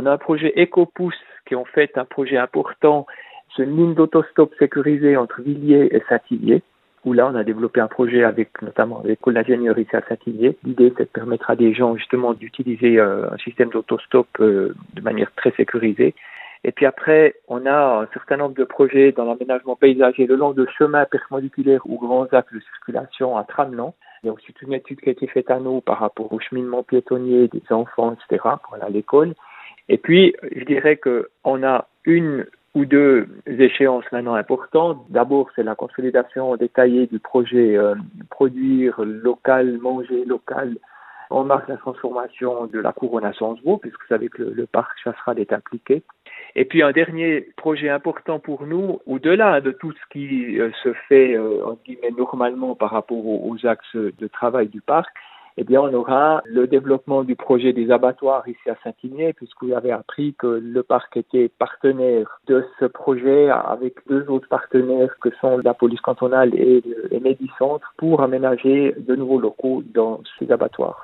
On a un projet EcoPousse qui est en fait un projet important. C'est une ligne d'autostop sécurisée entre Villiers et Saint-Yvier, où là, on a développé un projet notamment avec l'école d'ingénieur ici à Saint-Yvier. L'idée, c'est de permettre à des gens, justement, d'utiliser un système d'autostop de manière très sécurisée. Et puis après, on a un certain nombre de projets dans l'aménagement paysager le long de chemins perpendiculaires ou grands axes de circulation à Tramelan. Il y a aussi une étude qui a été faite à nous par rapport au cheminement piétonnier des enfants, etc., pour aller à l'école. Et puis, je dirais qu'on a une ou deux échéances maintenant importantes. D'abord, c'est la consolidation détaillée du projet produire local, manger local. On marque la transformation de la couronne à Sensebo, puisque vous savez que le parc Chasseral est impliqué. Et puis un dernier projet important pour nous, au-delà de tout ce qui se fait entre guillemets normalement par rapport aux axes de travail du parc, eh bien on aura le développement du projet des abattoirs ici à Saint-Ynier, puisque vous avez appris que le parc était partenaire de ce projet avec deux autres partenaires que sont la police cantonale et Medicentre pour aménager de nouveaux locaux dans ces abattoirs.